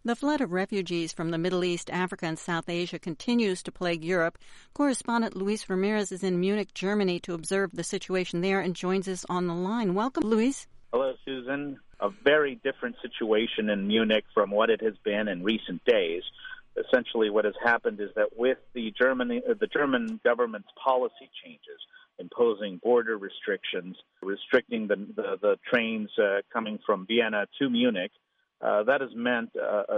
The flood of refugees from the Middle East, Africa, and South Asia continues to plague Europe. Correspondent Luis Ramirez is in Munich, Germany, to observe the situation there and joins us on the line. Welcome, Luis. Hello, Susan. A very different situation in Munich from what it has been in recent days. Essentially, what has happened is that with the German government's policy changes, imposing border restrictions, restricting the trains coming from Vienna to Munich, that has meant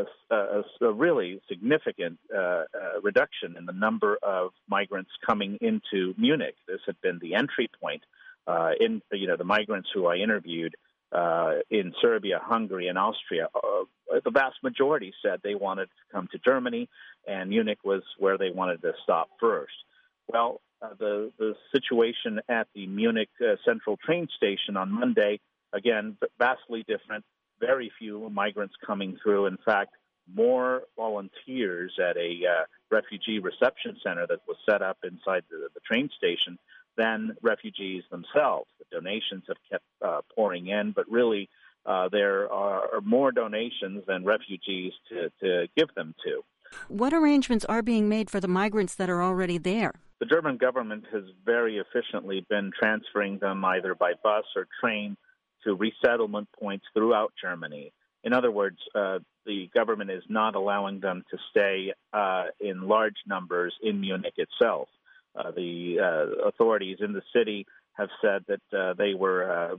a really significant reduction in the number of migrants coming into Munich. This had been the entry point. The migrants who I interviewed in Serbia, Hungary, and Austria, the vast majority said they wanted to come to Germany, and Munich was where they wanted to stop first. Well, the situation at the Munich Central train station on Monday, again, vastly different. Very few migrants coming through. In fact, more volunteers at a refugee reception center that was set up inside the train station than refugees themselves. The donations have kept pouring in, but really there are more donations than refugees to give them to. What arrangements are being made for the migrants that are already there? The German government has very efficiently been transferring them either by bus or train to resettlement points throughout Germany. In other words, the government is not allowing them to stay in large numbers in Munich itself. The authorities in the city have said that they were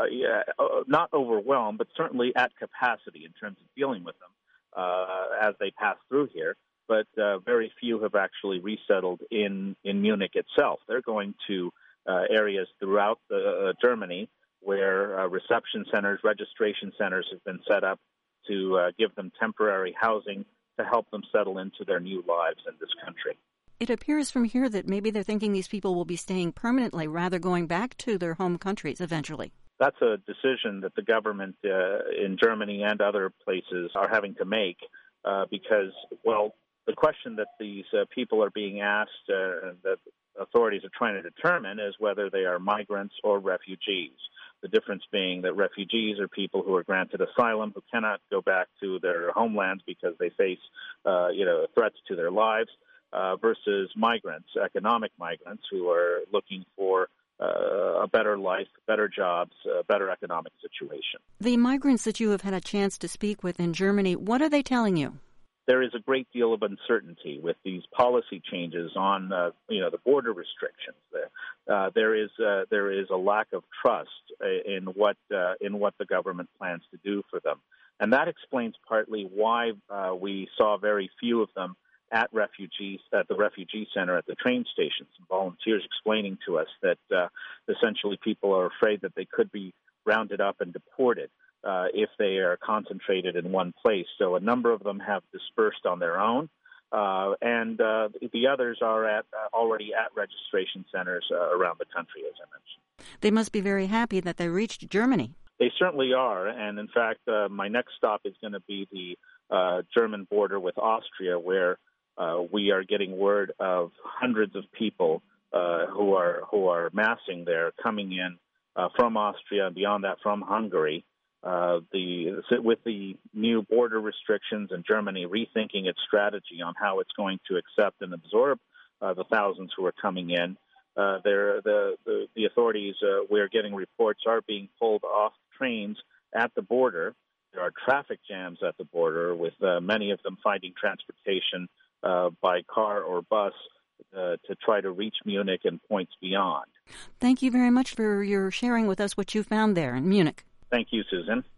not overwhelmed, but certainly at capacity in terms of dealing with them as they pass through here. But very few have actually resettled in Munich itself. They're going to areas throughout Germany where reception centers, registration centers have been set up to give them temporary housing to help them settle into their new lives in this country. It appears from here that maybe they're thinking these people will be staying permanently rather going back to their home countries eventually. That's a decision that the government in Germany and other places are having to make because, well, the question that these people are being asked, that authorities are trying to determine, is whether they are migrants or refugees. The difference being that refugees are people who are granted asylum who cannot go back to their homelands because they face, threats to their lives, versus migrants, economic migrants, who are looking for a better life, better jobs, a better economic situation. The migrants that you have had a chance to speak with in Germany, what are they telling you? There is a great deal of uncertainty with these policy changes on, the border restrictions. There is a lack of trust in what the government plans to do for them, and that explains partly why we saw very few of them at the refugee center at the train stations. Volunteers explaining to us that essentially people are afraid that they could be rounded up and deported if they are concentrated in one place. So a number of them have dispersed on their own, and the others are already at registration centers around the country, as I mentioned. They must be very happy that they reached Germany. They certainly are, and in fact, my next stop is going to be the German border with Austria, where we are getting word of hundreds of people who are massing there, coming in from Austria and beyond that from Hungary. With the new border restrictions and Germany rethinking its strategy on how it's going to accept and absorb the thousands who are coming in, the authorities, we're getting reports, are being pulled off trains at the border. There are traffic jams at the border, with many of them finding transportation by car or bus to try to reach Munich and points beyond. Thank you very much for your sharing with us what you found there in Munich. Thank you, Susan.